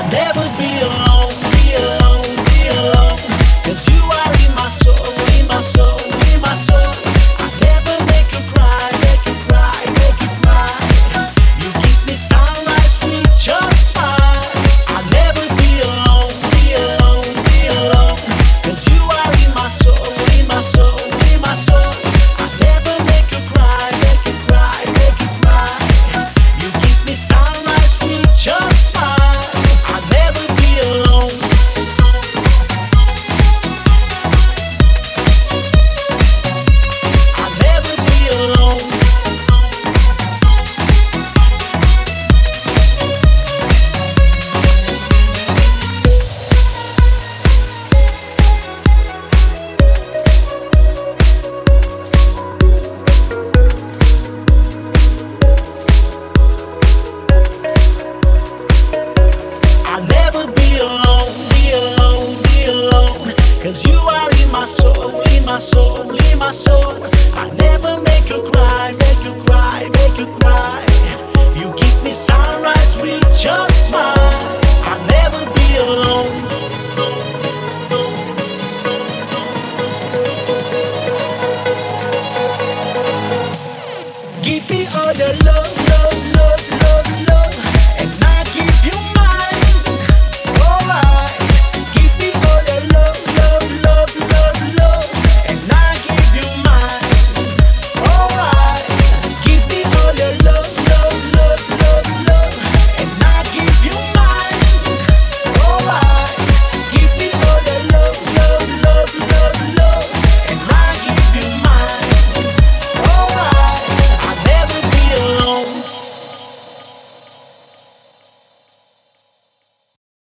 never be alone, be alone, be alone. 'Cause you are in my soul, in my soul, in my soul. I never make you cry, make you cry, make you cry. You keep me sunlight with your smile. I'll never be alone, be alone, be alone. 'Cause you are in my soul, in my soul, in my soul. I never make you cry, make you cry, make you cry. You keep me sunlight with your smile. I'll never be alone. I'll never be alone. I'll never be alone, be alone, be alone. 'Cause you are in my soul, in my soul, in my soul. I never make you cry, make you cry, make you cry. You give me sunrise with your smile.